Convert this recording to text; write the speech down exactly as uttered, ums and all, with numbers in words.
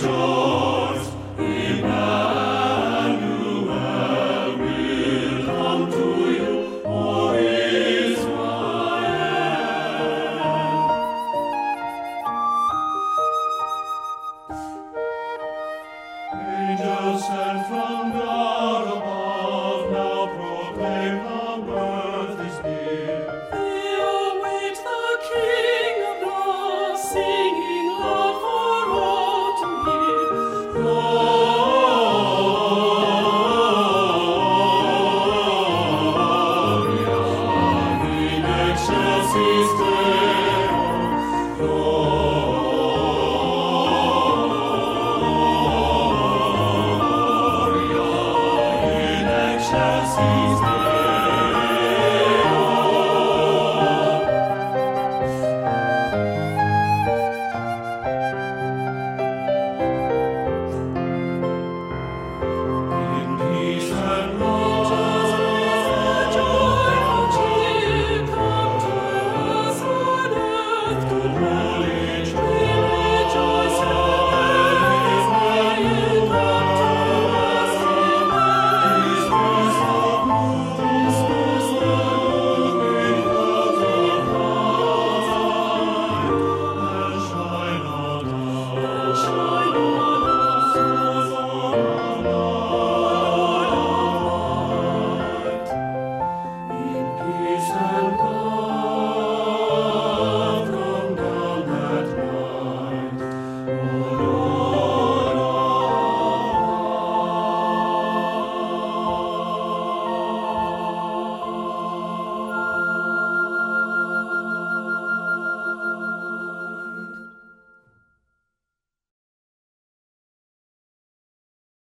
rejoice. Emmanuel will come to you, O Israel. Angels sent from God above now proclaim the birth is near. They await the King of law, singing loud for all to hear. Gloria in excelsis Deo. Gloria in excelsis Deo.